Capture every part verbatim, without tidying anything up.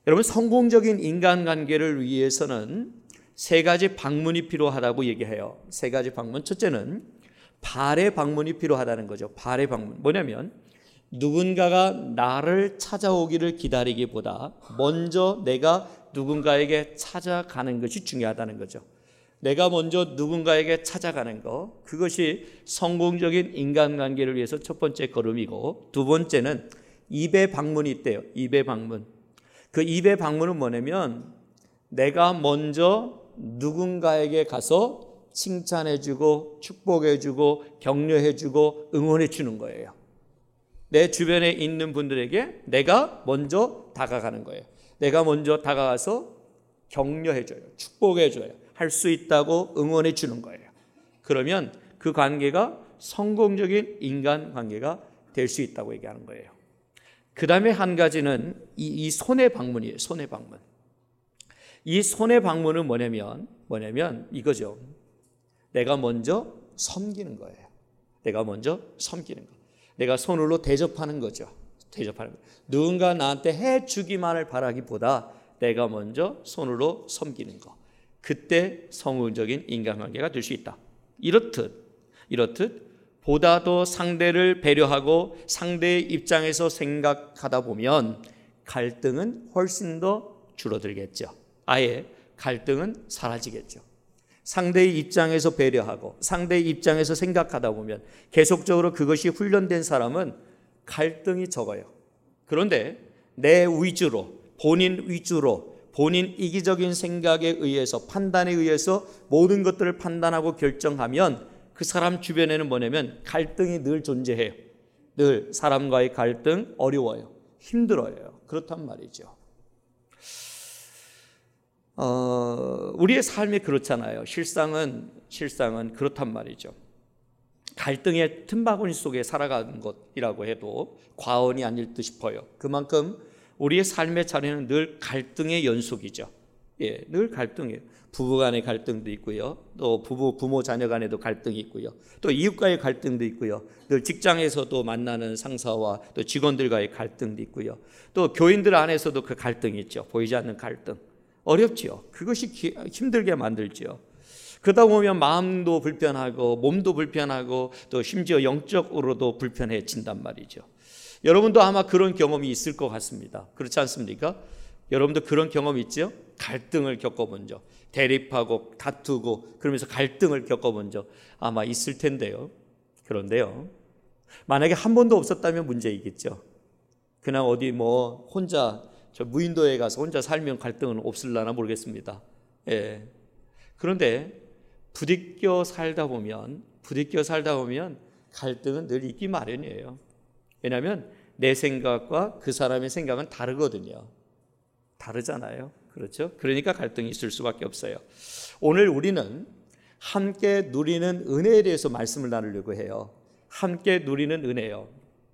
여러분, 성공적인 인간관계를 위해서는 세 가지 방문이 필요하다고 얘기해요. 세 가지 방문. 첫째는 발의 방문이 필요하다는 거죠. 발의 방문. 뭐냐면 누군가가 나를 찾아오기를 기다리기보다 먼저 내가 누군가에게 찾아가는 것이 중요하다는 거죠. 내가 먼저 누군가에게 찾아가는 것, 그것이 성공적인 인간관계를 위해서 첫 번째 걸음이고, 두 번째는 입의 방문이 있대요. 입의 방문. 그 입의 방문은 뭐냐면 내가 먼저 누군가에게 가서 칭찬해주고 축복해주고 격려해주고 응원해주는 거예요. 내 주변에 있는 분들에게 내가 먼저 다가가는 거예요. 내가 먼저 다가가서 격려해줘요. 축복해줘요. 할 수 있다고 응원해주는 거예요. 그러면 그 관계가 성공적인 인간관계가 될 수 있다고 얘기하는 거예요. 그 다음에 한 가지는 이, 이 손의 방문이에요. 손의 방문. 이 손의 방문은 뭐냐면 뭐냐면 이거죠. 내가 먼저 섬기는 거예요. 내가 먼저 섬기는 거. 내가 손으로 대접하는 거죠. 대접하는 거. 누군가 나한테 해주기만을 바라기보다 내가 먼저 손으로 섬기는 거. 그때 성공적인 인간관계가 될 수 있다. 이렇듯 이렇듯 보다 더 상대를 배려하고 상대의 입장에서 생각하다 보면 갈등은 훨씬 더 줄어들겠죠. 아예 갈등은 사라지겠죠. 상대의 입장에서 배려하고 상대의 입장에서 생각하다 보면 계속적으로 그것이 훈련된 사람은 갈등이 적어요. 그런데 내 위주로, 본인 위주로, 본인 이기적인 생각에 의해서, 판단에 의해서 모든 것들을 판단하고 결정하면 그 사람 주변에는 뭐냐면 갈등이 늘 존재해요. 늘 사람과의 갈등 어려워요. 힘들어요. 그렇단 말이죠. 어, 우리의 삶이 그렇잖아요. 실상은 실상은 그렇단 말이죠. 갈등의 틈바구니 속에 살아가는 것이라고 해도 과언이 아닐 듯 싶어요. 그만큼 우리의 삶의 자리는 늘 갈등의 연속이죠. 예, 늘 갈등이에요. 부부 간의 갈등도 있고요. 또 부부, 부모, 자녀 간에도 갈등이 있고요. 또 이웃과의 갈등도 있고요. 늘 직장에서도 만나는 상사와 또 직원들과의 갈등도 있고요. 또 교인들 안에서도 그 갈등이 있죠. 보이지 않는 갈등. 어렵지요. 그것이 기, 힘들게 만들지요. 그러다 보면 마음도 불편하고 몸도 불편하고 또 심지어 영적으로도 불편해진단 말이죠. 여러분도 아마 그런 경험이 있을 것 같습니다. 그렇지 않습니까? 여러분도 그런 경험 있죠? 갈등을 겪어본 적, 대립하고 다투고 그러면서 갈등을 겪어본 적 아마 있을 텐데요. 그런데요, 만약에 한 번도 없었다면 문제이겠죠. 그냥 어디 뭐 혼자 저 무인도에 가서 혼자 살면 갈등은 없을라나 모르겠습니다. 예. 그런데 부딪혀 살다 보면 부딪혀 살다 보면 갈등은 늘 있기 마련이에요. 왜냐하면 내 생각과 그 사람의 생각은 다르거든요. 다르잖아요. 그렇죠? 그러니까 갈등이 있을 수밖에 없어요. 오늘 우리는 함께 누리는 은혜에 대해서 말씀을 나누려고 해요. 함께 누리는 은혜요.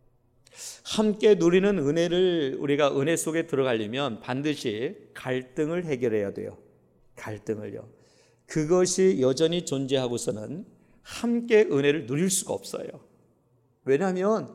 함께 누리는 은혜를 우리가 은혜 속에 들어가려면 반드시 갈등을 해결해야 돼요. 갈등을요. 그것이 여전히 존재하고서는 함께 은혜를 누릴 수가 없어요. 왜냐하면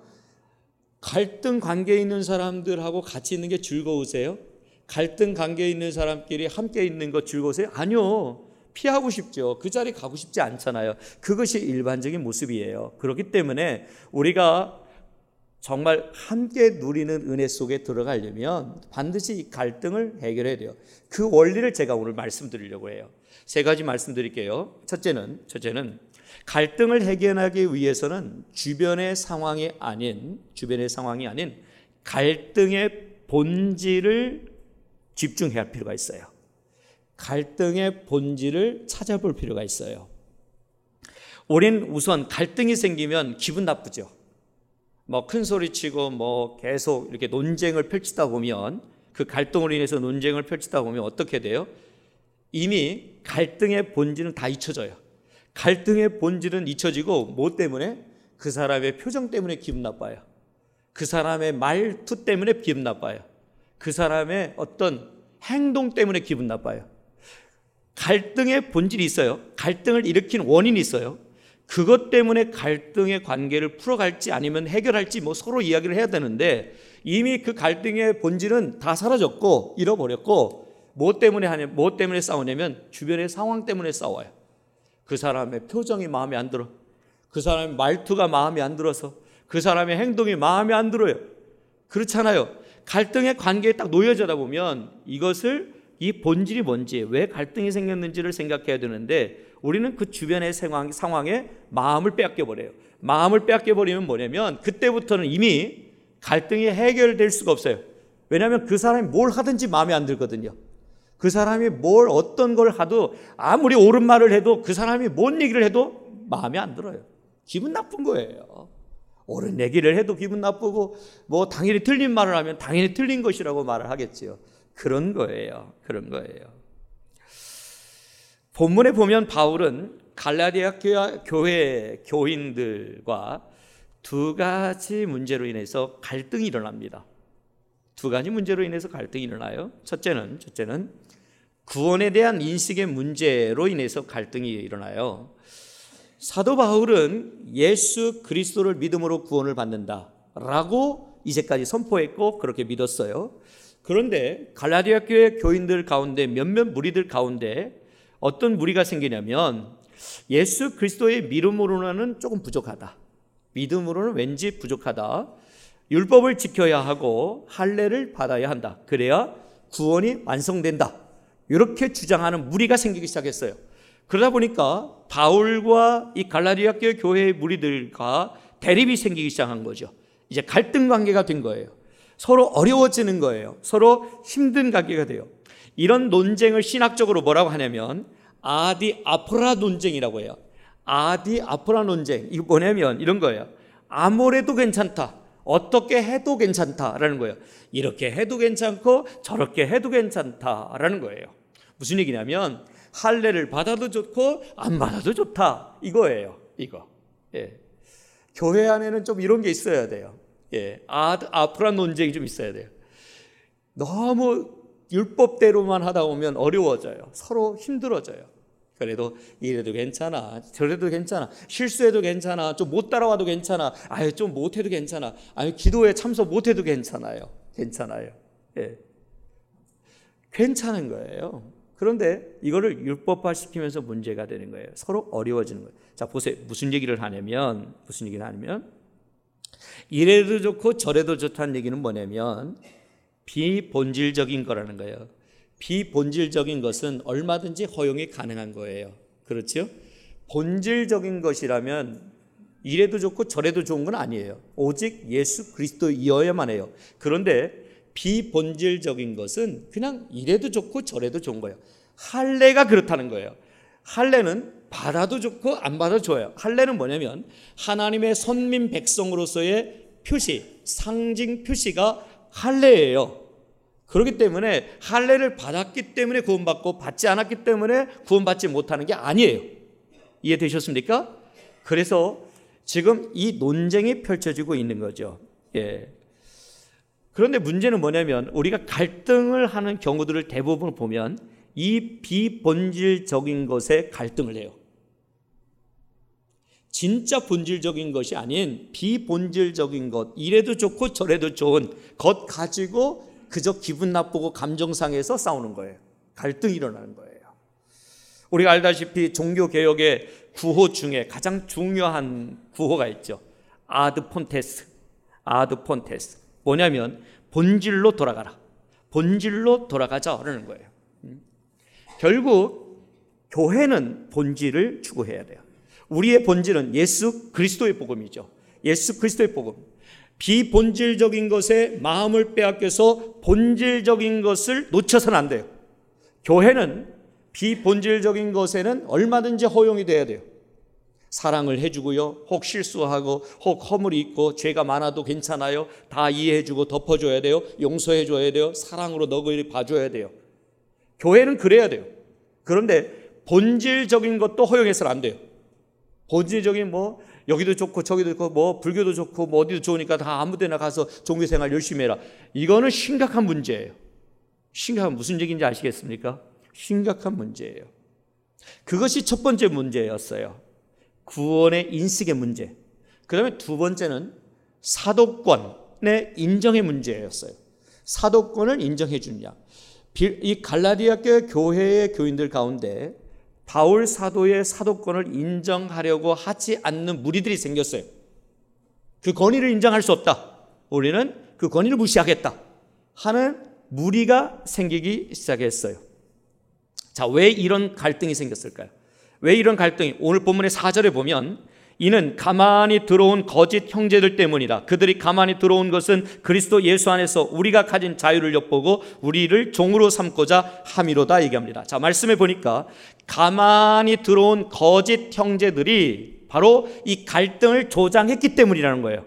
갈등 관계에 있는 사람들하고 같이 있는 게 즐거우세요? 갈등 관계에 있는 사람끼리 함께 있는 거 즐거우세요? 아니요. 피하고 싶죠. 그 자리 가고 싶지 않잖아요. 그것이 일반적인 모습이에요. 그렇기 때문에 우리가 정말 함께 누리는 은혜 속에 들어가려면 반드시 이 갈등을 해결해야 돼요. 그 원리를 제가 오늘 말씀드리려고 해요. 세 가지 말씀드릴게요. 첫째는 첫째는 갈등을 해결하기 위해서는 주변의 상황이 아닌 주변의 상황이 아닌 갈등의 본질을 집중해야 할 필요가 있어요. 갈등의 본질을 찾아볼 필요가 있어요. 우린 우선 갈등이 생기면 기분 나쁘죠. 뭐 큰 소리 치고 뭐 계속 이렇게 논쟁을 펼치다 보면 그 갈등으로 인해서 논쟁을 펼치다 보면 어떻게 돼요? 이미 갈등의 본질은 다 잊혀져요. 갈등의 본질은 잊혀지고 뭐 때문에? 그 사람의 표정 때문에 기분 나빠요. 그 사람의 말투 때문에 기분 나빠요. 그 사람의 어떤 행동 때문에 기분 나빠요. 갈등의 본질이 있어요. 갈등을 일으킨 원인이 있어요. 그것 때문에 갈등의 관계를 풀어갈지 아니면 해결할지 뭐 서로 이야기를 해야 되는데 이미 그 갈등의 본질은 다 사라졌고 잃어버렸고, 뭐 때문에 하냐, 뭐 때문에 싸우냐면 주변의 상황 때문에 싸워요. 그 사람의 표정이 마음에 안 들어, 그 사람의 말투가 마음에 안 들어서, 그 사람의 행동이 마음에 안 들어요. 그렇잖아요. 갈등의 관계에 딱 놓여져다 보면 이것을, 이 본질이 뭔지, 왜 갈등이 생겼는지를 생각해야 되는데, 우리는 그 주변의 상황, 상황에 마음을 빼앗겨 버려요. 마음을 빼앗겨 버리면 뭐냐면 그때부터는 이미 갈등이 해결될 수가 없어요. 왜냐하면 그 사람이 뭘 하든지 마음에 안 들거든요. 그 사람이 뭘 어떤 걸 하도, 아무리 옳은 말을 해도, 그 사람이 뭔 얘기를 해도 마음에 안 들어요. 기분 나쁜 거예요. 옳은 얘기를 해도 기분 나쁘고, 뭐 당연히 틀린 말을 하면 당연히 틀린 것이라고 말을 하겠지요. 그런 거예요. 그런 거예요. 본문에 보면 바울은 갈라디아 교회 교인들과 두 가지 문제로 인해서 갈등이 일어납니다. 두 가지 문제로 인해서 갈등이 일어나요. 첫째는 첫째는 구원에 대한 인식의 문제로 인해서 갈등이 일어나요. 사도 바울은 예수 그리스도를 믿음으로 구원을 받는다라고 이제까지 선포했고 그렇게 믿었어요. 그런데 갈라디아 교회 교인들 가운데 몇몇 무리들 가운데 어떤 무리가 생기냐면, 예수 그리스도의 믿음으로는 조금 부족하다, 믿음으로는 왠지 부족하다, 율법을 지켜야 하고 할례를 받아야 한다, 그래야 구원이 완성된다, 이렇게 주장하는 무리가 생기기 시작했어요. 그러다 보니까 바울과 이 갈라디아 교회의 무리들과 대립이 생기기 시작한 거죠. 이제 갈등 관계가 된 거예요. 서로 어려워지는 거예요. 서로 힘든 관계가 돼요. 이런 논쟁을 신학적으로 뭐라고 하냐면 아디 아프라 논쟁이라고 해요. 아디 아프라 논쟁, 이거 뭐냐면 이런 거예요. 아무래도 괜찮다, 어떻게 해도 괜찮다라는 거예요. 이렇게 해도 괜찮고 저렇게 해도 괜찮다라는 거예요. 무슨 얘기냐면 할례를 받아도 좋고 안 받아도 좋다, 이거예요. 이거. 예. 교회 안에는 좀 이런 게 있어야 돼요. 예. 아, 아프라 논쟁이 좀 있어야 돼요. 너무 율법대로만 하다 보면 어려워져요. 서로 힘들어져요. 그래도 이래도 괜찮아, 저래도 괜찮아, 실수해도 괜찮아, 좀 못 따라와도 괜찮아, 아유 좀 못해도 괜찮아, 아유 기도에 참석 못해도 괜찮아요. 괜찮아요. 예. 괜찮은 거예요. 그런데 이거를 율법화 시키면서 문제가 되는 거예요. 서로 어려워지는 거예요. 자, 보세요. 무슨 얘기를 하냐면, 무슨 얘기를 하냐면, 이래도 좋고 저래도 좋다는 얘기는 뭐냐면 비본질적인 거라는 거예요. 비본질적인 것은 얼마든지 허용이 가능한 거예요. 그렇죠? 본질적인 것이라면 이래도 좋고 저래도 좋은 건 아니에요. 오직 예수 그리스도이어야만 해요. 그런데 비본질적인 것은 그냥 이래도 좋고 저래도 좋은 거예요. 할례가 그렇다는 거예요. 할례는 받아도 좋고 안 받아도 좋아요. 할례는 뭐냐면 하나님의 선민 백성으로서의 표시, 상징 표시가 할례예요. 그렇기 때문에 할례를 받았기 때문에 구원받고 받지 않았기 때문에 구원받지 못하는 게 아니에요. 이해되셨습니까? 그래서 지금 이 논쟁이 펼쳐지고 있는 거죠. 예. 그런데 문제는 뭐냐면 우리가 갈등을 하는 경우들을 대부분 보면 이 비본질적인 것에 갈등을 해요. 진짜 본질적인 것이 아닌 비본질적인 것, 이래도 좋고 저래도 좋은 것 가지고 그저 기분 나쁘고 감정상해서 싸우는 거예요. 갈등이 일어나는 거예요. 우리가 알다시피 종교개혁의 구호 중에 가장 중요한 구호가 있죠. 아드 폰테스, 아드 폰테스. 뭐냐면 본질로 돌아가라, 본질로 돌아가자라는 거예요. 결국 교회는 본질을 추구해야 돼요. 우리의 본질은 예수 그리스도의 복음이죠. 예수 그리스도의 복음. 비본질적인 것에 마음을 빼앗겨서 본질적인 것을 놓쳐서는 안 돼요. 교회는 비본질적인 것에는 얼마든지 허용이 돼야 돼요. 사랑을 해주고요, 혹 실수하고 혹 허물이 있고 죄가 많아도 괜찮아요. 다 이해해주고 덮어줘야 돼요. 용서해줘야 돼요. 사랑으로 너그러이 봐줘야 돼요. 교회는 그래야 돼요. 그런데 본질적인 것도 허용해서는 안 돼요. 본질적인 뭐 여기도 좋고 저기도 좋고 뭐 불교도 좋고 뭐 어디도 좋으니까 다 아무 데나 가서 종교생활 열심히 해라. 이거는 심각한 문제예요. 심각한, 무슨 얘기인지 아시겠습니까? 심각한 문제예요. 그것이 첫 번째 문제였어요. 구원의 인식의 문제. 그 다음에 두 번째는 사도권, 인정의 문제였어요. 사도권을 인정해 주느냐. 이 갈라디아 교회의 교인들 가운데 바울 사도의 사도권을 인정하려고 하지 않는 무리들이 생겼어요. 그 권위를 인정할 수 없다. 우리는 그 권위를 무시하겠다 하는 무리가 생기기 시작했어요. 자, 왜 이런 갈등이 생겼을까요? 왜 이런 갈등이? 오늘 본문의 사 절에 보면 이는 가만히 들어온 거짓 형제들 때문이다. 그들이 가만히 들어온 것은 그리스도 예수 안에서 우리가 가진 자유를 엿보고 우리를 종으로 삼고자 함이로다 얘기합니다. 자, 말씀해 보니까 가만히 들어온 거짓 형제들이 바로 이 갈등을 조장했기 때문이라는 거예요.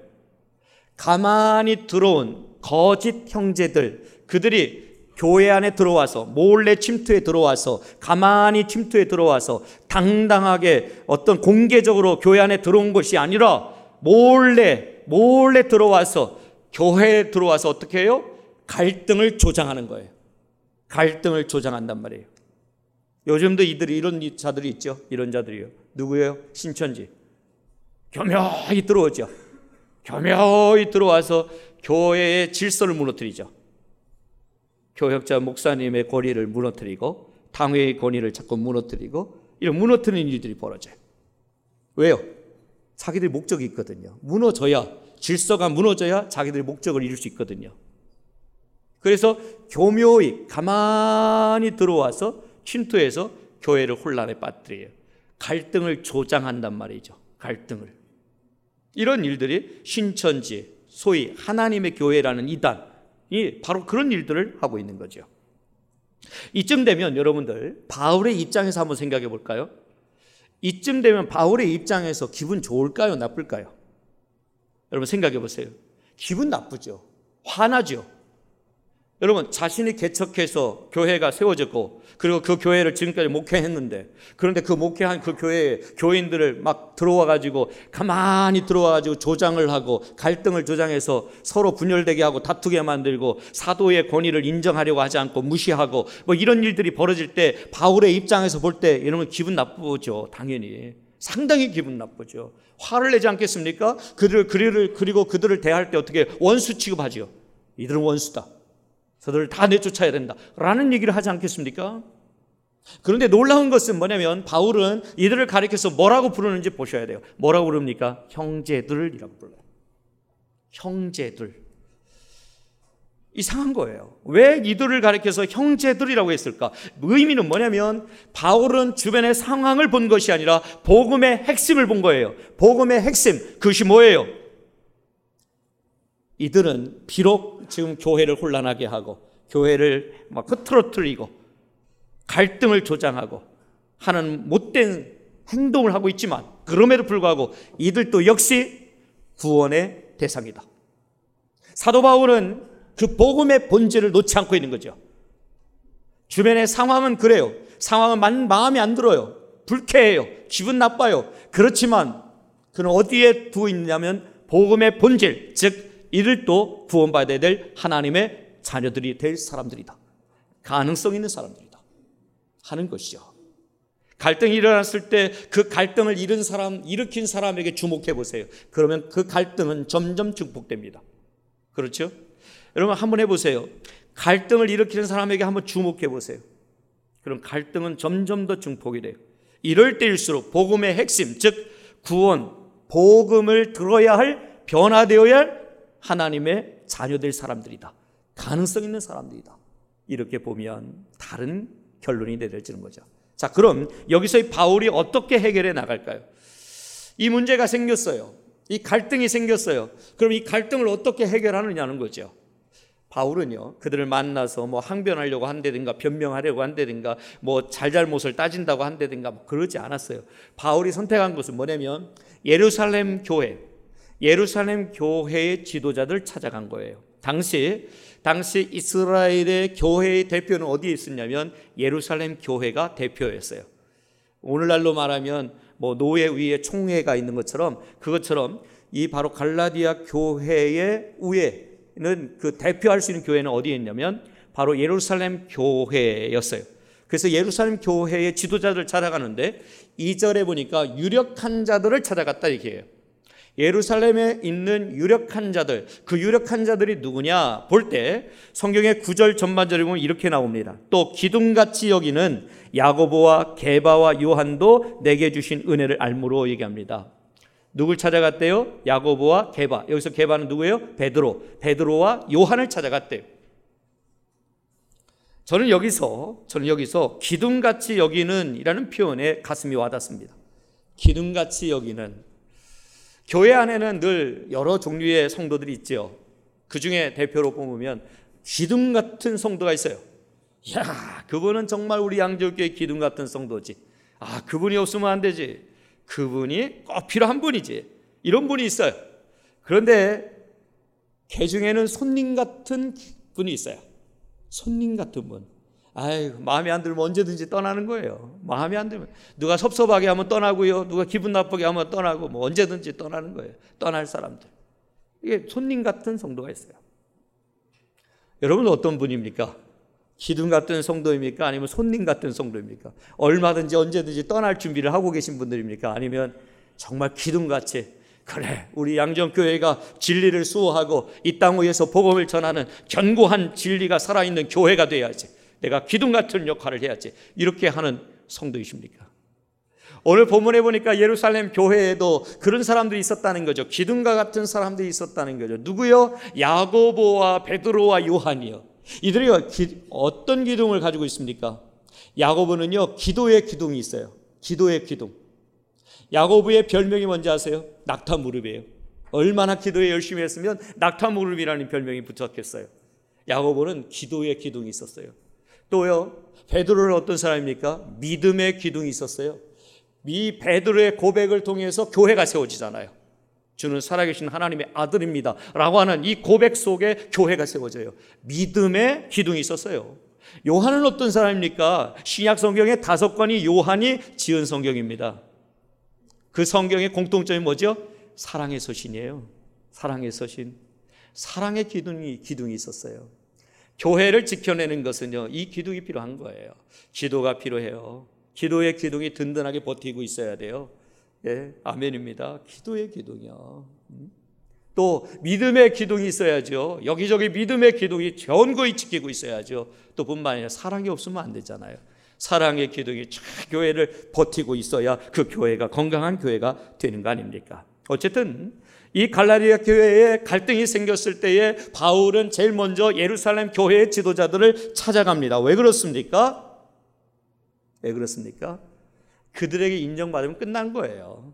가만히 들어온 거짓 형제들, 그들이 교회 안에 들어와서 몰래 침투에 들어와서 가만히 침투에 들어와서 당당하게 어떤 공개적으로 교회 안에 들어온 것이 아니라 몰래 몰래 들어와서 교회에 들어와서 어떻게 해요? 갈등을 조장하는 거예요. 갈등을 조장한단 말이에요. 요즘도 이들이 이런 자들이 있죠. 이런 자들이요. 누구예요? 신천지. 교묘히 들어오죠. 교묘히 들어와서 교회의 질서를 무너뜨리죠. 교역자 목사님의 권위를 무너뜨리고 당회의 권위를 자꾸 무너뜨리고 이런 무너뜨리는 일들이 벌어져요. 왜요? 자기들의 목적이 있거든요. 무너져야, 질서가 무너져야 자기들의 목적을 이룰 수 있거든요. 그래서 교묘히 가만히 들어와서 침투해서 교회를 혼란에 빠뜨려요. 갈등을 조장한단 말이죠. 갈등을. 이런 일들이 신천지, 소위 하나님의 교회라는 이단, 이 바로 그런 일들을 하고 있는 거죠. 이쯤 되면 여러분들 바울의 입장에서 한번 생각해 볼까요? 이쯤 되면 바울의 입장에서 기분 좋을까요? 나쁠까요? 여러분 생각해 보세요. 기분 나쁘죠. 화나죠. 여러분 자신이 개척해서 교회가 세워졌고 그리고 그 교회를 지금까지 목회했는데 그런데 그 목회한 그 교회에 교인들을 막 들어와 가지고 가만히 들어와 가지고 조장을 하고 갈등을 조장해서 서로 분열되게 하고 다투게 만들고 사도의 권위를 인정하려고 하지 않고 무시하고 뭐 이런 일들이 벌어질 때 바울의 입장에서 볼 때 이러면 기분 나쁘죠. 당연히 상당히 기분 나쁘죠. 화를 내지 않겠습니까? 그들을 그들을 그리고 그들을 대할 때 어떻게 원수 취급하죠. 이들은 원수다. 저들을 다 내쫓아야 된다 라는 얘기를 하지 않겠습니까? 그런데 놀라운 것은 뭐냐면 바울은 이들을 가리켜서 뭐라고 부르는지 보셔야 돼요. 뭐라고 부릅니까? 형제들이라고 불러요. 형제들. 이상한 거예요. 왜 이들을 가리켜서 형제들이라고 했을까? 의미는 뭐냐면 바울은 주변의 상황을 본 것이 아니라 복음의 핵심을 본 거예요. 복음의 핵심, 그것이 뭐예요? 이들은 비록 지금 교회를 혼란하게 하고 교회를 막 흐트러뜨리고 갈등을 조장하고 하는 못된 행동을 하고 있지만 그럼에도 불구하고 이들도 역시 구원의 대상이다. 사도 바울은 그 복음의 본질을 놓지 않고 있는 거죠. 주변의 상황은 그래요. 상황은 마음에 안 들어요. 불쾌해요. 기분 나빠요. 그렇지만 그는 어디에 두고 있냐면 복음의 본질, 즉 이들도 구원받아야 될 하나님의 자녀들이 될 사람들이다. 가능성 있는 사람들이다 하는 것이죠. 갈등이 일어났을 때 그 갈등을 잃은 사람, 일으킨 사람에게 주목해 보세요. 그러면 그 갈등은 점점 증폭됩니다. 그렇죠? 여러분 한번 해보세요. 갈등을 일으키는 사람에게 한번 주목해 보세요. 그럼 갈등은 점점 더 증폭이 돼요. 이럴 때일수록 복음의 핵심, 즉 구원, 복음을 들어야 할, 변화되어야 할 하나님의 자녀될 사람들이다. 가능성 있는 사람들이다. 이렇게 보면 다른 결론이 내려지는 거죠. 자, 그럼 여기서 이 바울이 어떻게 해결해 나갈까요? 이 문제가 생겼어요. 이 갈등이 생겼어요. 그럼 이 갈등을 어떻게 해결하느냐는 거죠. 바울은요, 그들을 만나서 뭐 항변하려고 한다든가 변명하려고 한다든가 뭐 잘잘못을 따진다고 한다든가 뭐 그러지 않았어요. 바울이 선택한 것은 뭐냐면 예루살렘 교회, 예루살렘 교회의 지도자들 찾아간 거예요. 당시 당시 이스라엘의 교회의 대표는 어디에 있었냐면 예루살렘 교회가 대표였어요. 오늘날로 말하면 뭐 노예 위에 총회가 있는 것처럼 그것처럼 이 바로 갈라디아 교회의 위에는 그 대표할 수 있는 교회는 어디에 있냐면 바로 예루살렘 교회였어요. 그래서 예루살렘 교회의 지도자들을 찾아가는데 이 절에 보니까 유력한 자들을 찾아갔다 이렇게 해요. 예루살렘에 있는 유력한 자들, 그 유력한 자들이 누구냐 볼 때 성경의 구 절 전반절에 보면 이렇게 나옵니다. 또 기둥같이 여기는 야고보와 게바와 요한도 내게 주신 은혜를 알므로 얘기합니다. 누굴 찾아갔대요? 야고보와 게바. 여기서 게바는 누구예요? 베드로. 베드로와 요한을 찾아갔대요. 저는 여기서 저는 여기서 기둥같이 여기는 이라는 표현에 가슴이 와닿습니다. 기둥같이 여기는, 교회 안에는 늘 여러 종류의 성도들이 있죠. 그 중에 대표로 뽑으면 기둥 같은 성도가 있어요. 이야, 그분은 정말 우리 양조교회 기둥 같은 성도지. 아, 그분이 없으면 안 되지. 그분이 꼭 필요한 분이지. 이런 분이 있어요. 그런데 그 중에는 손님 같은 분이 있어요. 손님 같은 분. 아이고, 마음에 안 들면 언제든지 떠나는 거예요. 마음에 안 들면 누가 섭섭하게 하면 떠나고요, 누가 기분 나쁘게 하면 떠나고, 뭐 언제든지 떠나는 거예요. 떠날 사람들. 이게 손님 같은 성도가 있어요. 여러분은 어떤 분입니까? 기둥 같은 성도입니까? 아니면 손님 같은 성도입니까? 얼마든지 언제든지 떠날 준비를 하고 계신 분들입니까? 아니면 정말 기둥같이, 그래, 우리 양정교회가 진리를 수호하고 이 땅 위에서 복음을 전하는 견고한 진리가 살아있는 교회가 돼야지, 내가 기둥 같은 역할을 해야지, 이렇게 하는 성도이십니까? 오늘 본문에 보니까 예루살렘 교회에도 그런 사람들이 있었다는 거죠. 기둥과 같은 사람들이 있었다는 거죠. 누구요? 야고보와 베드로와 요한이요. 이들이 어떤 기둥을 가지고 있습니까? 야고보는요, 기도의 기둥이 있어요. 기도의 기둥. 야고보의 별명이 뭔지 아세요? 낙타 무릎이에요. 얼마나 기도에 열심히 했으면 낙타 무릎이라는 별명이 붙었겠어요. 야고보는 기도의 기둥이 있었어요. 또요, 베드로는 어떤 사람입니까? 믿음의 기둥이 있었어요. 이 베드로의 고백을 통해서 교회가 세워지잖아요. 주는 살아계신 하나님의 아들입니다 라고 하는 이 고백 속에 교회가 세워져요. 믿음의 기둥이 있었어요. 요한은 어떤 사람입니까? 신약 성경의 다섯 권이 요한이 지은 성경입니다. 그 성경의 공통점이 뭐죠? 사랑의 서신이에요. 사랑의 서신. 사랑의 기둥이, 기둥이 있었어요. 교회를 지켜내는 것은요, 이 기둥이 필요한 거예요. 기도가 필요해요. 기도의 기둥이 든든하게 버티고 있어야 돼요. 예, 아멘입니다. 기도의 기둥이요. 또 믿음의 기둥이 있어야죠. 여기저기 믿음의 기둥이 견고히 지키고 있어야죠. 또 뿐만 아니라 사랑이 없으면 안 되잖아요. 사랑의 기둥이 쫙 교회를 버티고 있어야 그 교회가 건강한 교회가 되는 거 아닙니까? 어쨌든 이 갈라디아 교회에 갈등이 생겼을 때에 바울은 제일 먼저 예루살렘 교회의 지도자들을 찾아갑니다. 왜 그렇습니까? 왜 그렇습니까? 그들에게 인정받으면 끝난 거예요.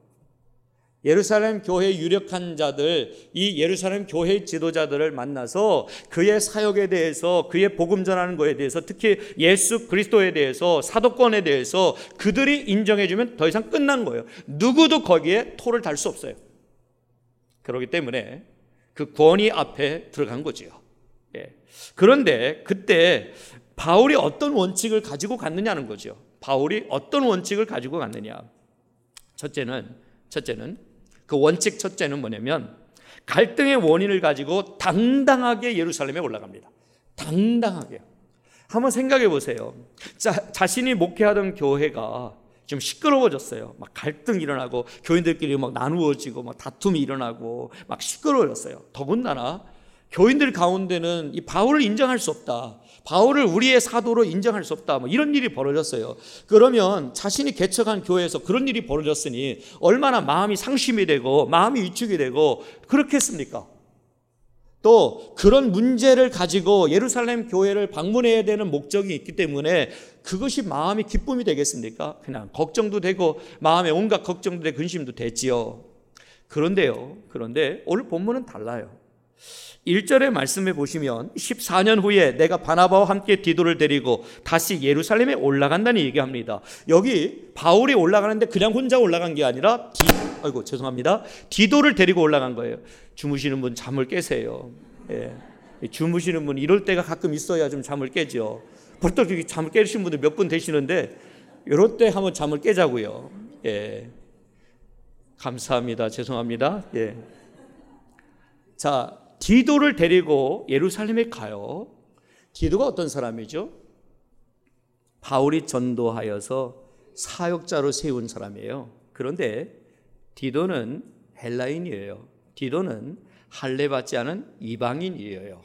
예루살렘 교회의 유력한 자들, 이 예루살렘 교회의 지도자들을 만나서 그의 사역에 대해서, 그의 복음 전하는 것에 대해서, 특히 예수 그리스도에 대해서, 사도권에 대해서 그들이 인정해주면 더 이상 끝난 거예요. 누구도 거기에 토를 달 수 없어요. 그렇기 때문에 그 권위 앞에 들어간 거지요. 예. 그런데 그때 바울이 어떤 원칙을 가지고 갔느냐는 거죠. 바울이 어떤 원칙을 가지고 갔느냐. 첫째는, 첫째는, 그 원칙 첫째는 뭐냐면 갈등의 원인을 가지고 당당하게 예루살렘에 올라갑니다. 당당하게. 한번 생각해 보세요. 자, 자신이 목회하던 교회가 좀 시끄러워졌어요. 막 갈등이 일어나고 교인들끼리 막 나누어지고 막 다툼이 일어나고 막 시끄러워졌어요. 더군다나 교인들 가운데는 이 바울을 인정할 수 없다, 바울을 우리의 사도로 인정할 수 없다, 뭐 이런 일이 벌어졌어요. 그러면 자신이 개척한 교회에서 그런 일이 벌어졌으니 얼마나 마음이 상심이 되고 마음이 위축이 되고 그렇겠습니까? 또 그런 문제를 가지고 예루살렘 교회를 방문해야 되는 목적이 있기 때문에 그것이 마음이 기쁨이 되겠습니까? 그냥 걱정도 되고 마음에 온갖 걱정도 되고 근심도 되지요. 그런데요, 그런데 오늘 본문은 달라요. 일 절의 말씀에 보시면 십사 년 후에 내가 바나바와 함께 디도를 데리고 다시 예루살렘에 올라간다는 얘기합니다. 여기 바울이 올라가는데 그냥 혼자 올라간 게 아니라 디, 아이고 죄송합니다. 디도를 데리고 올라간 거예요. 주무시는 분 잠을 깨세요. 예. 주무시는 분 이럴 때가 가끔 있어야 좀 잠을 깨죠. 벌떡 잠을 깨신 분들 몇 분 되시는데 이럴 때 한번 잠을 깨자고요. 예. 감사합니다. 죄송합니다. 예. 자, 디도를 데리고 예루살렘에 가요. 디도가 어떤 사람이죠? 바울이 전도하여서 사역자로 세운 사람이에요. 그런데 디도는 헬라인이에요. 디도는 할례 받지 않은 이방인이에요.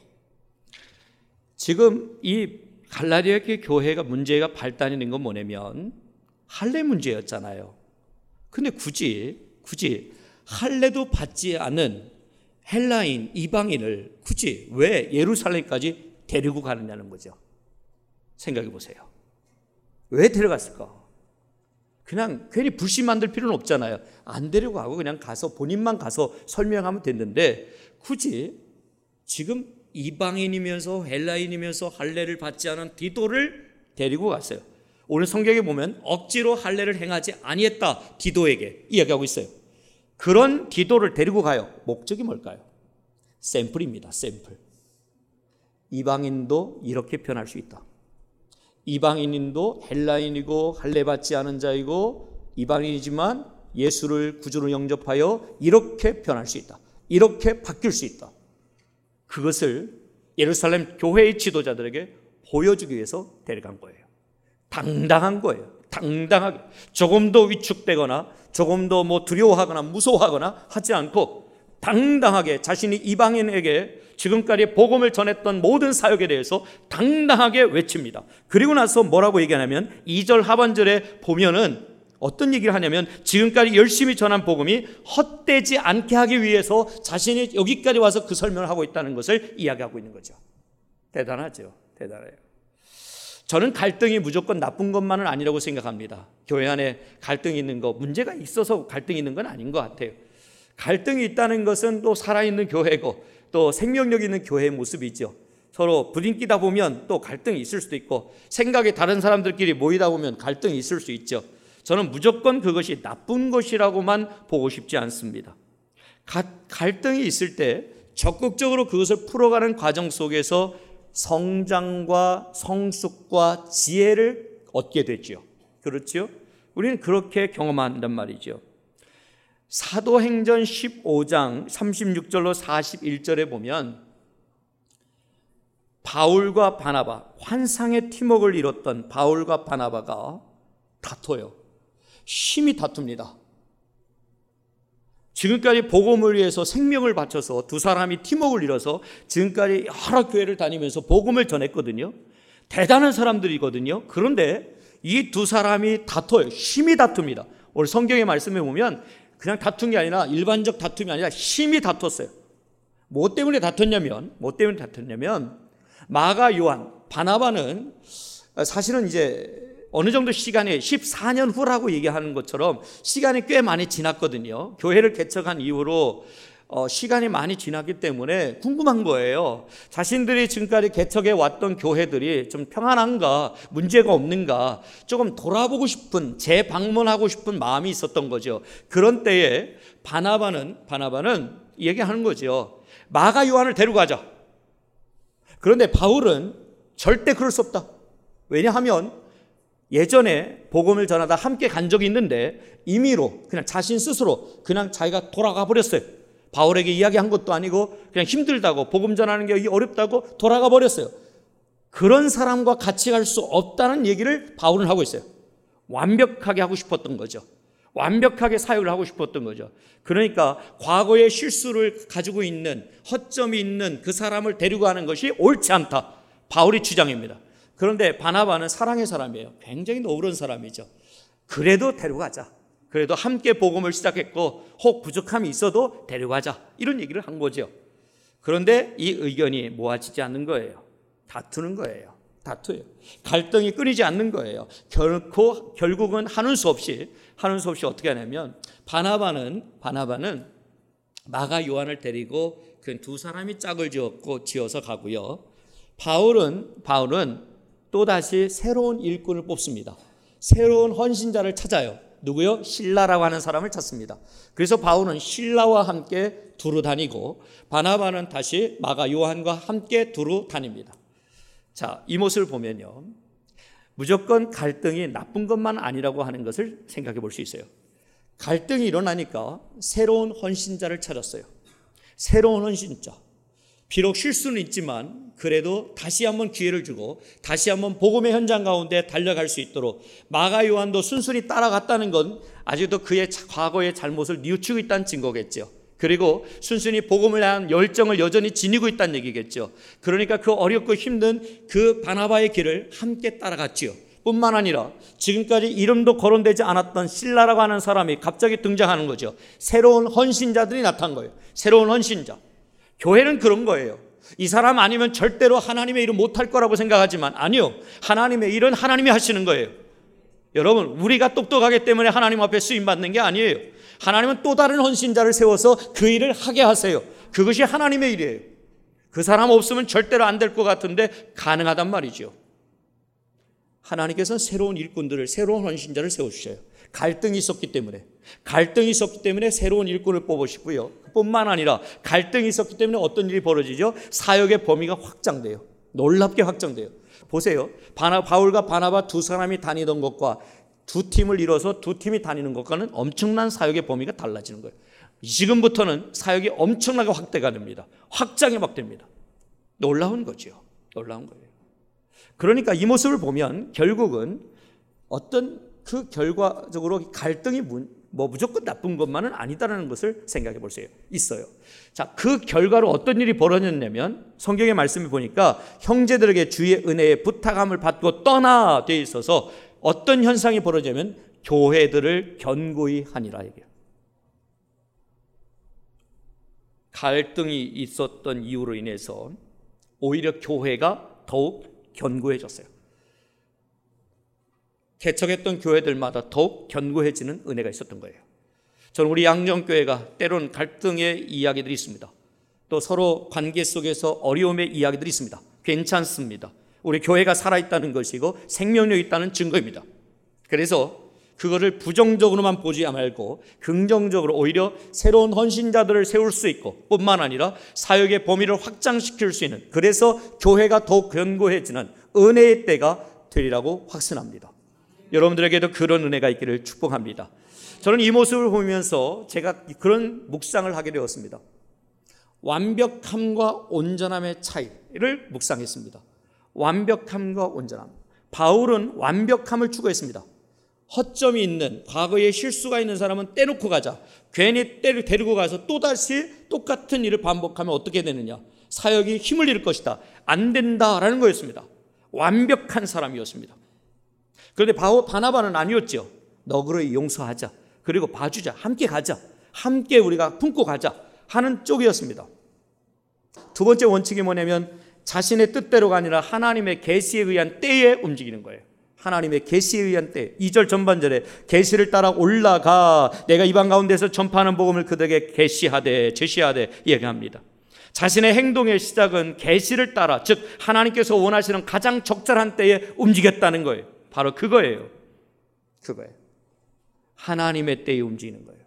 지금 이 갈라디아 교회가 문제가 발단이 건 뭐냐면 할례 문제였잖아요. 근데 굳이 굳이 할례도 받지 않은 헬라인 이방인을 굳이 왜 예루살렘까지 데리고 가느냐는 거죠. 생각해 보세요. 왜 데려갔을까? 그냥 괜히 불신 만들 필요는 없잖아요. 안 데리고 가고 그냥 가서 본인만 가서 설명하면 됐는데 굳이 지금 이방인이면서 헬라인이면서 할례를 받지 않은 디도를 데리고 갔어요. 오늘 성경에 보면 억지로 할례를 행하지 아니했다 디도에게 이야기하고 있어요. 그런 디도를 데리고 가요. 목적이 뭘까요? 샘플입니다. 샘플. 이방인도 이렇게 변할 수 있다. 이방인도 헬라인이고 할례 받지 않은 자이고 이방인이지만 예수를 구주로 영접하여 이렇게 변할 수 있다. 이렇게 바뀔 수 있다. 그것을 예루살렘 교회의 지도자들에게 보여주기 위해서 데려간 거예요. 당당한 거예요. 당당하게. 조금 더 위축되거나 조금 더 뭐 두려워하거나 무서워하거나 하지 않고 당당하게 자신이 이방인에게 지금까지 복음을 전했던 모든 사역에 대해서 당당하게 외칩니다. 그리고 나서 뭐라고 얘기하냐면 이 절 하반절에 보면은 어떤 얘기를 하냐면 지금까지 열심히 전한 복음이 헛되지 않게 하기 위해서 자신이 여기까지 와서 그 설명을 하고 있다는 것을 이야기하고 있는 거죠. 대단하죠. 대단해요. 저는 갈등이 무조건 나쁜 것만은 아니라고 생각합니다. 교회 안에 갈등이 있는 거, 문제가 있어서 갈등이 있는 건 아닌 것 같아요. 갈등이 있다는 것은 또 살아있는 교회고 또 생명력 있는 교회의 모습이죠. 서로 부딪히다 보면 또 갈등이 있을 수도 있고 생각이 다른 사람들끼리 모이다 보면 갈등이 있을 수 있죠. 저는 무조건 그것이 나쁜 것이라고만 보고 싶지 않습니다. 가, 갈등이 있을 때 적극적으로 그것을 풀어가는 과정 속에서 성장과 성숙과 지혜를 얻게 되죠. 그렇죠? 우리는 그렇게 경험한단 말이죠. 사도행전 십오 장 삼십육 절로 사십일 절에 보면 바울과 바나바, 환상의 팀워크를 이뤘던 바울과 바나바가 다퉈요. 심히 다툽니다. 지금까지 복음을 위해서 생명을 바쳐서 두 사람이 팀워크를 이뤄서 지금까지 여러 교회를 다니면서 복음을 전했거든요. 대단한 사람들이거든요. 그런데 이 두 사람이 다퉈요. 심히 다툽니다. 오늘 성경의 말씀에 보면 그냥 다툰 게 아니라 일반적 다툼이 아니라 심히 다퉜어요. 뭐 때문에 다퉜냐면 뭐 때문에 다퉜냐면 마가 요한 바나바는 사실은 이제 어느 정도 시간이 십사 년 후라고 얘기하는 것처럼 시간이 꽤 많이 지났거든요. 교회를 개척한 이후로 어, 시간이 많이 지났기 때문에 궁금한 거예요. 자신들이 지금까지 개척해 왔던 교회들이 좀 평안한가, 문제가 없는가 조금 돌아보고 싶은, 재방문하고 싶은 마음이 있었던 거죠. 그런 때에 바나바는 바나바는 얘기하는 거죠. 마가 요한을 데려가자. 그런데 바울은 절대 그럴 수 없다. 왜냐하면 예전에 복음을 전하다 함께 간 적이 있는데 임의로 그냥 자신 스스로 그냥 자기가 돌아가 버렸어요. 바울에게 이야기한 것도 아니고 그냥 힘들다고 복음 전하는 게 어렵다고 돌아가 버렸어요. 그런 사람과 같이 갈 수 없다는 얘기를 바울은 하고 있어요. 완벽하게 하고 싶었던 거죠. 완벽하게 사역을 하고 싶었던 거죠. 그러니까 과거의 실수를 가지고 있는 허점이 있는 그 사람을 데리고 가는 것이 옳지 않다. 바울의 주장입니다. 그런데 바나바는 사랑의 사람이에요. 굉장히 너그러운 사람이죠. 그래도 데려가자. 그래도 함께 복음을 시작했고 혹 부족함이 있어도 데려가자. 이런 얘기를 한 거죠. 그런데 이 의견이 모아지지 않는 거예요. 다투는 거예요. 다투요. 갈등이 끊이지 않는 거예요. 결코 결국은 하는 수 없이 하는 수 없이 어떻게 하냐면 바나바는 바나바는 마가 요한을 데리고 그 두 사람이 짝을 지었고 지어서 가고요. 바울은 바울은 또 다시 새로운 일꾼을 뽑습니다. 새로운 헌신자를 찾아요. 누구요? 실라라고 하는 사람을 찾습니다. 그래서 바울은 실라와 함께 두루 다니고 바나바는 다시 마가 요한과 함께 두루 다닙니다. 자, 이 모습을 보면요, 무조건 갈등이 나쁜 것만 아니라고 하는 것을 생각해 볼 수 있어요. 갈등이 일어나니까 새로운 헌신자를 찾았어요. 새로운 헌신자. 비록 실수는 있지만 그래도 다시 한번 기회를 주고 다시 한번 복음의 현장 가운데 달려갈 수 있도록 마가 요한도 순순히 따라갔다는 건 아직도 그의 과거의 잘못을 뉘우치고 있다는 증거겠죠. 그리고 순순히 복음을 향한 열정을 여전히 지니고 있다는 얘기겠죠. 그러니까 그 어렵고 힘든 그 바나바의 길을 함께 따라갔지요. 뿐만 아니라 지금까지 이름도 거론되지 않았던 실라라고 하는 사람이 갑자기 등장하는 거죠. 새로운 헌신자들이 나타난 거예요. 새로운 헌신자. 교회는 그런 거예요. 이 사람 아니면 절대로 하나님의 일을 못할 거라고 생각하지만 아니요. 하나님의 일은 하나님이 하시는 거예요. 여러분, 우리가 똑똑하기 때문에 하나님 앞에 쓰임받는 게 아니에요. 하나님은 또 다른 헌신자를 세워서 그 일을 하게 하세요. 그것이 하나님의 일이에요. 그 사람 없으면 절대로 안 될 것 같은데 가능하단 말이죠. 하나님께서는 새로운 일꾼들을, 새로운 헌신자를 세워주셔요. 갈등이 있었기 때문에 갈등이 있었기 때문에 새로운 일꾼을 뽑으시고요. 뿐만 아니라 갈등이 있었기 때문에 어떤 일이 벌어지죠? 사역의 범위가 확장돼요. 놀랍게 확장돼요. 보세요. 바나, 바울과 바나바 두 사람이 다니던 것과 두 팀을 이뤄서 두 팀이 다니는 것과는 엄청난 사역의 범위가 달라지는 거예요. 지금부터는 사역이 엄청나게 확대가 됩니다. 확장이 막 됩니다. 놀라운 거죠. 놀라운 거예요. 그러니까 이 모습을 보면 결국은 어떤 그 결과적으로 갈등이 뭐 무조건 나쁜 것만은 아니다라는 것을 생각해 볼 수 있어요. 자, 그 결과로 어떤 일이 벌어졌냐면 성경의 말씀을 보니까 형제들에게 주의 은혜에 부탁함을 받고 떠나 돼 있어서 어떤 현상이 벌어지냐면 교회들을 견고히 하니라 얘기해요. 갈등이 있었던 이유로 인해서 오히려 교회가 더욱 견고해졌어요. 개척했던 교회들마다 더욱 견고해지는 은혜가 있었던 거예요. 저는 우리 양정교회가 때론 갈등의 이야기들이 있습니다. 또 서로 관계 속에서 어려움의 이야기들이 있습니다. 괜찮습니다. 우리 교회가 살아있다는 것이고 생명력이 있다는 증거입니다. 그래서 그거를 부정적으로만 보지 말고 긍정적으로 오히려 새로운 헌신자들을 세울 수 있고 뿐만 아니라 사역의 범위를 확장시킬 수 있는, 그래서 교회가 더욱 견고해지는 은혜의 때가 되리라고 확신합니다. 여러분들에게도 그런 은혜가 있기를 축복합니다. 저는 이 모습을 보면서 제가 그런 묵상을 하게 되었습니다. 완벽함과 온전함의 차이를 묵상했습니다. 완벽함과 온전함. 바울은 완벽함을 추구했습니다. 허점이 있는, 과거에 실수가 있는 사람은 떼놓고 가자. 괜히 때를 데리고 가서 또다시 똑같은 일을 반복하면 어떻게 되느냐? 사역이 힘을 잃을 것이다. 안 된다라는 거였습니다. 완벽한 사람이었습니다. 그런데 바오, 바나바는 아니었죠. 너그러이 용서하자. 그리고 봐주자. 함께 가자. 함께 우리가 품고 가자 하는 쪽이었습니다. 두 번째 원칙이 뭐냐면 자신의 뜻대로가 아니라 하나님의 계시에 의한 때에 움직이는 거예요. 하나님의 계시에 의한 때. 이 절 전반절에 계시를 따라 올라가 내가 이방 가운데서 전파하는 복음을 그들에게 계시하되 제시하되 얘기합니다. 자신의 행동의 시작은 계시를 따라, 즉 하나님께서 원하시는 가장 적절한 때에 움직였다는 거예요. 바로 그거예요. 그거예요. 하나님의 때에 움직이는 거예요.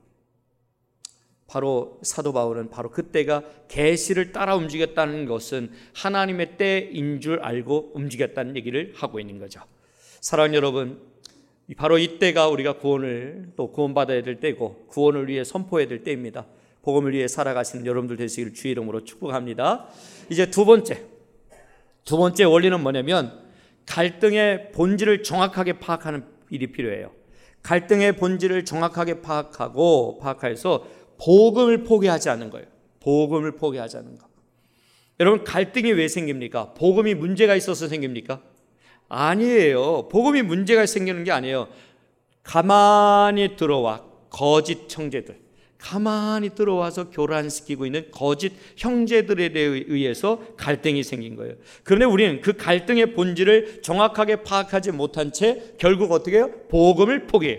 바로 사도 바울은 바로 그때가 계시를 따라 움직였다는 것은 하나님의 때인 줄 알고 움직였다는 얘기를 하고 있는 거죠. 사랑하는 여러분, 바로 이때가 우리가 구원을 또 구원받아야 될 때고 구원을 위해 선포해야 될 때입니다. 복음을 위해 살아가시는 여러분들 되시기를 주의 이름으로 축복합니다. 이제 두 번째, 두 번째 원리는 뭐냐면 갈등의 본질을 정확하게 파악하는 일이 필요해요. 갈등의 본질을 정확하게 파악하고 파악해서 복음을 포기하지 않는 거예요. 복음을 포기하지 않는 거. 여러분, 갈등이 왜 생깁니까? 복음이 문제가 있어서 생깁니까? 아니에요. 복음이 문제가 생기는 게 아니에요. 가만히 들어와 거짓 형제들, 가만히 들어와서 교란시키고 있는 거짓 형제들에 의해서 갈등이 생긴 거예요. 그런데 우리는 그 갈등의 본질을 정확하게 파악하지 못한 채 결국 어떻게 해요? 복음을 포기해요.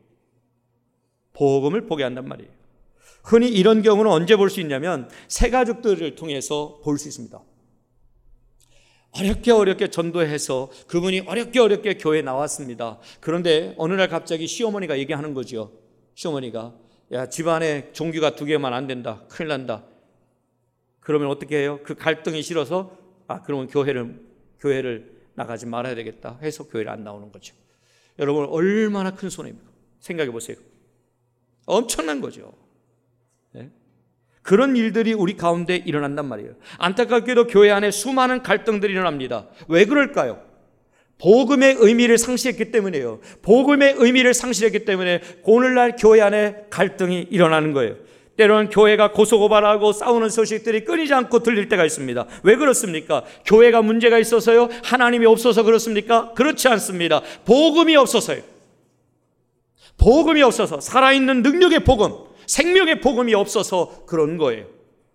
복음을 포기한단 말이에요. 흔히 이런 경우는 언제 볼 수 있냐면 새 가족들을 통해서 볼 수 있습니다. 어렵게 어렵게 전도해서 그분이 어렵게 어렵게 교회에 나왔습니다. 그런데 어느 날 갑자기 시어머니가 얘기하는 거죠. 시어머니가 야, 집안에 종교가 두 개만 안 된다. 큰일 난다. 그러면 어떻게 해요? 그 갈등이 싫어서 아 그러면 교회를 교회를 나가지 말아야 되겠다 해서 교회를 안 나오는 거죠. 여러분, 얼마나 큰 손해입니까? 생각해 보세요. 엄청난 거죠. 네? 그런 일들이 우리 가운데 일어난단 말이에요. 안타깝게도 교회 안에 수많은 갈등들이 일어납니다. 왜 그럴까요? 복음의 의미를 상실했기 때문이에요. 복음의 의미를 상실했기 때문에 오늘날 교회 안에 갈등이 일어나는 거예요. 때로는 교회가 고소고발하고 싸우는 소식들이 끊이지 않고 들릴 때가 있습니다. 왜 그렇습니까? 교회가 문제가 있어서요? 하나님이 없어서 그렇습니까? 그렇지 않습니다. 복음이 없어서요. 복음이 없어서, 살아있는 능력의 복음, 생명의 복음이 없어서 그런 거예요.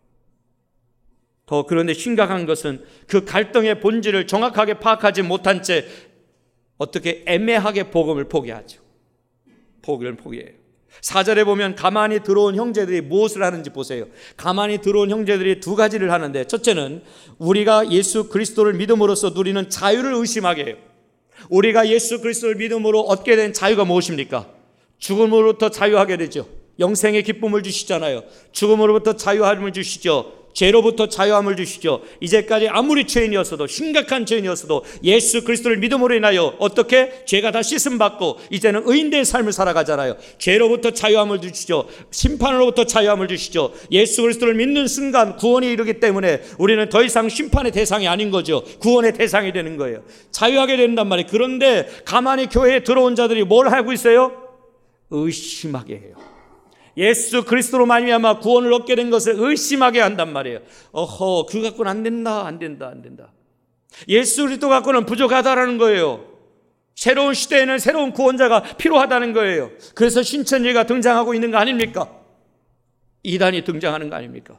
더 그런데 심각한 것은 그 갈등의 본질을 정확하게 파악하지 못한 채 어떻게 애매하게 복음을 포기하죠. 복음을 포기해요. 사 절에 보면 가만히 들어온 형제들이 무엇을 하는지 보세요. 가만히 들어온 형제들이 두 가지를 하는데, 첫째는 우리가 예수 그리스도를 믿음으로써 누리는 자유를 의심하게 해요. 우리가 예수 그리스도를 믿음으로 얻게 된 자유가 무엇입니까? 죽음으로부터 자유하게 되죠. 영생의 기쁨을 주시잖아요. 죽음으로부터 자유함을 주시죠. 죄로부터 자유함을 주시죠. 이제까지 아무리 죄인이었어도, 심각한 죄인이었어도 예수 그리스도를 믿음으로 인하여 어떻게? 죄가 다 씻음받고 이제는 의인된 삶을 살아가잖아요. 죄로부터 자유함을 주시죠. 심판으로부터 자유함을 주시죠. 예수 그리스도를 믿는 순간 구원이 이르기 때문에 우리는 더 이상 심판의 대상이 아닌 거죠. 구원의 대상이 되는 거예요. 자유하게 된단 말이에요. 그런데 가만히 교회에 들어온 자들이 뭘 하고 있어요? 의심하게 해요. 예수 그리스도로 말미암아 구원을 얻게 된 것을 의심하게 한단 말이에요. 어허, 그거 갖고는 안 된다, 안 된다, 안 된다. 예수 그리스도 갖고는 부족하다라는 거예요. 새로운 시대에는 새로운 구원자가 필요하다는 거예요. 그래서 신천지가 등장하고 있는 거 아닙니까? 이단이 등장하는 거 아닙니까?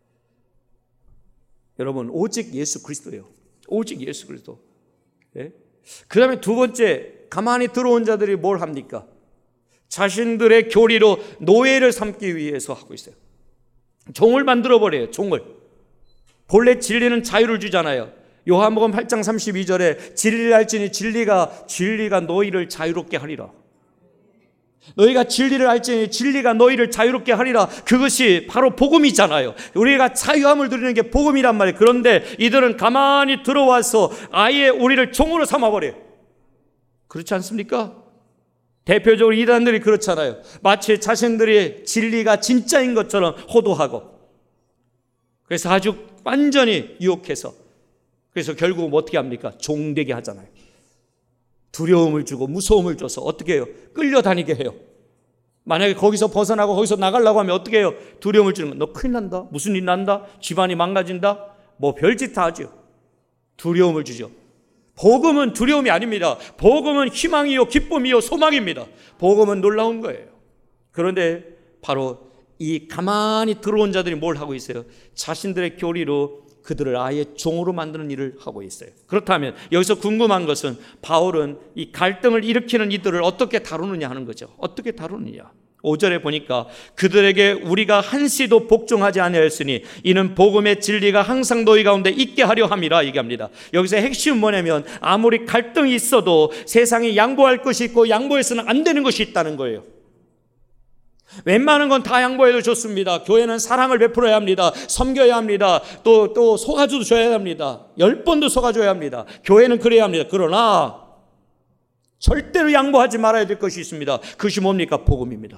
여러분, 오직 예수 그리스도예요. 오직 예수 그리스도. 예? 그 다음에 두 번째, 가만히 들어온 자들이 뭘 합니까? 자신들의 교리로 노예를 삼기 위해서 하고 있어요. 종을 만들어버려요. 종을. 본래 진리는 자유를 주잖아요. 요한복음 팔 장 삼십이 절에 진리를 알지니 진리가 진리가 너희를 자유롭게 하리라. 너희가 진리를 알지니 진리가 너희를 자유롭게 하리라. 그것이 바로 복음이잖아요. 우리가 자유함을 누리는 게 복음이란 말이에요. 그런데 이들은 가만히 들어와서 아예 우리를 종으로 삼아버려요. 그렇지 않습니까? 대표적으로 이단들이 그렇잖아요. 마치 자신들의 진리가 진짜인 것처럼 호도하고, 그래서 아주 완전히 유혹해서, 그래서 결국은 어떻게 합니까? 종되게 하잖아요. 두려움을 주고 무서움을 줘서 어떻게 해요? 끌려다니게 해요. 만약에 거기서 벗어나고 거기서 나가려고 하면 어떻게 해요? 두려움을 주는 거. 너 큰일 난다. 무슨 일 난다. 집안이 망가진다. 뭐 별짓 다 하죠. 두려움을 주죠. 복음은 두려움이 아닙니다. 복음은 희망이요 기쁨이요 소망입니다. 복음은 놀라운 거예요. 그런데 바로 이 가만히 들어온 자들이 뭘 하고 있어요? 자신들의 교리로 그들을 아예 종으로 만드는 일을 하고 있어요. 그렇다면 여기서 궁금한 것은 바울은 이 갈등을 일으키는 이들을 어떻게 다루느냐 하는 거죠. 어떻게 다루느냐. 오 절에 보니까 그들에게 우리가 한시도 복종하지 아니하였으니 이는 복음의 진리가 항상 너희 가운데 있게 하려 함이라 얘기합니다. 여기서 핵심은 뭐냐면 아무리 갈등이 있어도 세상에 양보할 것이 있고 양보해서는 안 되는 것이 있다는 거예요. 웬만한 건 다 양보해도 좋습니다. 교회는 사랑을 베풀어야 합니다. 섬겨야 합니다. 또, 또 속아줘도 줘야 합니다. 열 번도 속아줘야 합니다. 교회는 그래야 합니다. 그러나 절대로 양보하지 말아야 될 것이 있습니다. 그것이 뭡니까? 복음입니다.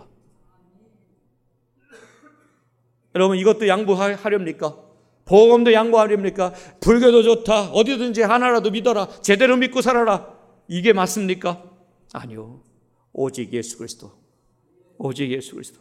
여러분, 이것도 양보하렵니까? 복음도 양보하렵니까? 불교도 좋다. 어디든지 하나라도 믿어라. 제대로 믿고 살아라. 이게 맞습니까? 아니요. 오직 예수 그리스도. 오직 예수 그리스도.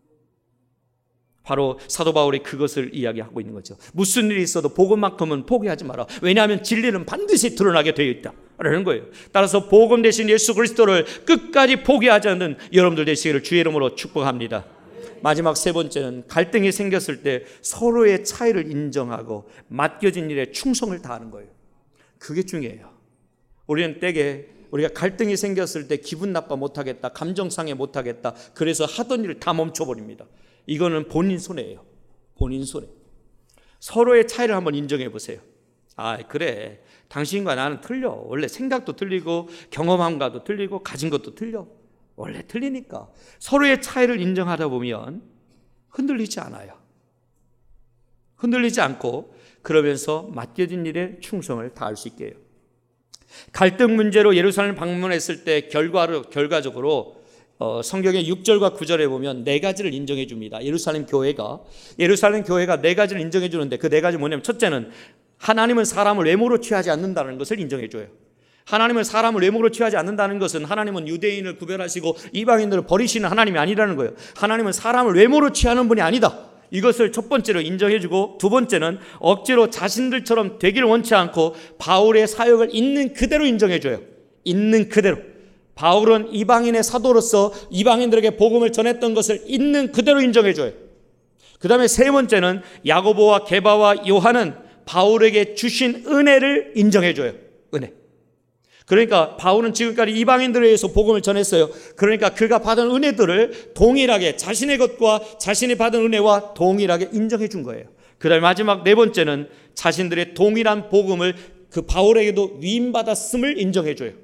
바로 사도 바울이 그것을 이야기하고 있는 거죠. 무슨 일이 있어도 복음만큼은 포기하지 마라. 왜냐하면 진리는 반드시 드러나게 되어 있다라는 거예요. 따라서 복음 대신 예수 그리스도를 끝까지 포기하지 않는 여러분들 되시기를 주의 이름으로 축복합니다. 마지막 세 번째는 갈등이 생겼을 때 서로의 차이를 인정하고 맡겨진 일에 충성을 다하는 거예요. 그게 중요해요. 우리는 때게 우리가 갈등이 생겼을 때 기분 나빠 못하겠다, 감정 상해 못하겠다, 그래서 하던 일을 다 멈춰버립니다. 이거는 본인 손해예요. 본인 손해. 서로의 차이를 한번 인정해 보세요. 아, 그래, 당신과 나는 틀려. 원래 생각도 틀리고 경험함과도 틀리고 가진 것도 틀려. 원래 틀리니까. 서로의 차이를 인정하다 보면 흔들리지 않아요. 흔들리지 않고 그러면서 맡겨진 일에 충성을 다할 수 있게 해요. 갈등 문제로 예루살렘을 방문했을 때 결과로, 결과적으로 어, 성경의 육 절과 구 절에 보면 네 가지를 인정해 줍니다. 예루살렘 교회가 예루살렘 교회가 네 가지를 인정해 주는데 그 네 가지 뭐냐면, 첫째는 하나님은 사람을 외모로 취하지 않는다는 것을 인정해 줘요. 하나님은 사람을 외모로 취하지 않는다는 것은 하나님은 유대인을 구별하시고 이방인들을 버리시는 하나님이 아니라는 거예요. 하나님은 사람을 외모로 취하는 분이 아니다. 이것을 첫 번째로 인정해 주고, 두 번째는 억지로 자신들처럼 되기를 원치 않고 바울의 사역을 있는 그대로 인정해 줘요. 있는 그대로. 바울은 이방인의 사도로서 이방인들에게 복음을 전했던 것을 있는 그대로 인정해 줘요. 그 다음에 세 번째는 야고보와 게바와 요한은 바울에게 주신 은혜를 인정해 줘요. 은혜. 그러니까 바울은 지금까지 이방인들에 의해서 복음을 전했어요. 그러니까 그가 받은 은혜들을 동일하게 자신의 것과 자신이 받은 은혜와 동일하게 인정해 준 거예요. 그 다음에 마지막 네 번째는 자신들의 동일한 복음을 그 바울에게도 위임받았음을 인정해 줘요.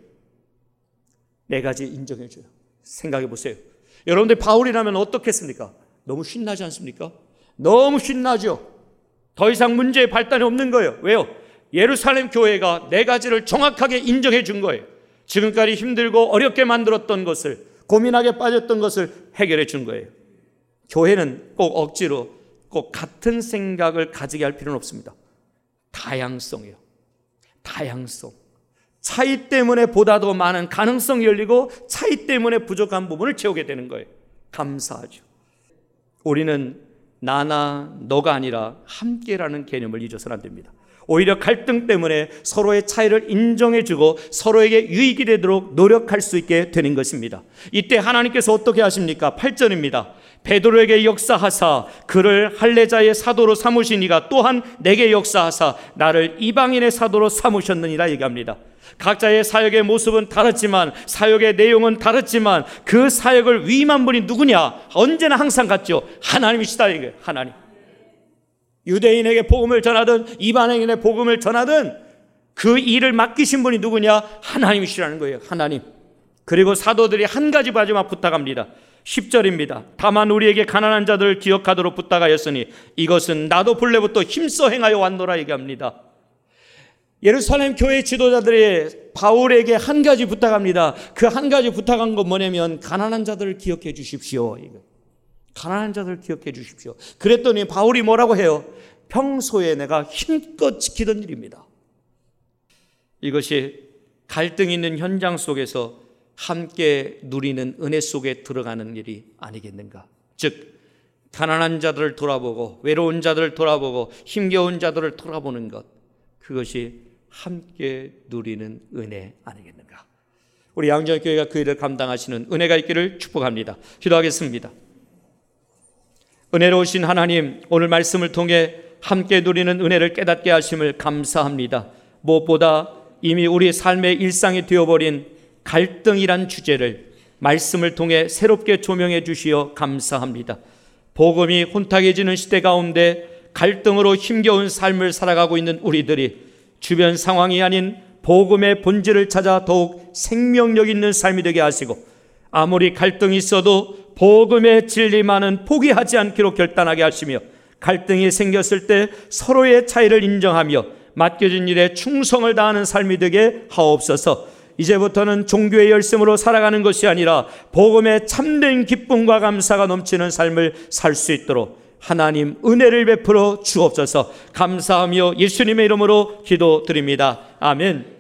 네 가지 인정해 줘요. 생각해 보세요. 여러분들 바울이라면 어떻겠습니까? 너무 신나지 않습니까? 너무 신나죠. 더 이상 문제의 발단이 없는 거예요. 왜요? 예루살렘 교회가 네 가지를 정확하게 인정해 준 거예요. 지금까지 힘들고 어렵게 만들었던 것을, 고민하게 빠졌던 것을 해결해 준 거예요. 교회는 꼭 억지로 꼭 같은 생각을 가지게 할 필요는 없습니다. 다양성이에요. 다양성. 차이 때문에 보다 더 많은 가능성이 열리고 차이 때문에 부족한 부분을 채우게 되는 거예요. 감사하죠. 우리는 나나 너가 아니라 함께라는 개념을 잊어서는 안 됩니다. 오히려 갈등 때문에 서로의 차이를 인정해주고 서로에게 유익이 되도록 노력할 수 있게 되는 것입니다. 이때 하나님께서 어떻게 하십니까? 팔 절입니다. 베드로에게 역사하사 그를 할례자의 사도로 삼으시니가 또한 내게 역사하사 나를 이방인의 사도로 삼으셨느니라 얘기합니다. 각자의 사역의 모습은 다르지만, 사역의 내용은 다르지만 그 사역을 위임한 분이 누구냐? 언제나 항상 같죠. 하나님이시다 이게. 하나님. 유대인에게 복음을 전하든 이방인에게 복음을 전하든 그 일을 맡기신 분이 누구냐? 하나님이시라는 거예요. 하나님. 그리고 사도들이 한 가지 마지막 부탁합니다. 십 절입니다. 다만 우리에게 가난한 자들을 기억하도록 부탁하였으니 이것은 나도 본래부터 힘써 행하여 왔노라 얘기합니다. 예루살렘 교회 지도자들이 바울에게 한 가지 부탁합니다. 그 한 가지 부탁한 건 뭐냐면 가난한 자들을 기억해 주십시오. 이거. 가난한 자들을 기억해 주십시오. 그랬더니 바울이 뭐라고 해요? 평소에 내가 힘껏 지키던 일입니다. 이것이 갈등 있는 현장 속에서 함께 누리는 은혜 속에 들어가는 일이 아니겠는가? 즉 가난한 자들을 돌아보고 외로운 자들을 돌아보고 힘겨운 자들을 돌아보는 것, 그것이 함께 누리는 은혜 아니겠는가? 우리 양정교회가 그 일을 감당하시는 은혜가 있기를 축복합니다. 기도하겠습니다. 은혜로우신 하나님, 오늘 말씀을 통해 함께 누리는 은혜를 깨닫게 하심을 감사합니다. 무엇보다 이미 우리 삶의 일상이 되어버린 갈등이란 주제를 말씀을 통해 새롭게 조명해 주시어 감사합니다. 복음이 혼탁해지는 시대 가운데 갈등으로 힘겨운 삶을 살아가고 있는 우리들이 주변 상황이 아닌 복음의 본질을 찾아 더욱 생명력 있는 삶이 되게 하시고, 아무리 갈등이 있어도 복음의 진리만은 포기하지 않기로 결단하게 하시며, 갈등이 생겼을 때 서로의 차이를 인정하며 맡겨진 일에 충성을 다하는 삶이 되게 하옵소서. 이제부터는 종교의 열심으로 살아가는 것이 아니라 복음의 참된 기쁨과 감사가 넘치는 삶을 살 수 있도록 하나님 은혜를 베풀어 주옵소서. 감사하며 예수님의 이름으로 기도드립니다. 아멘.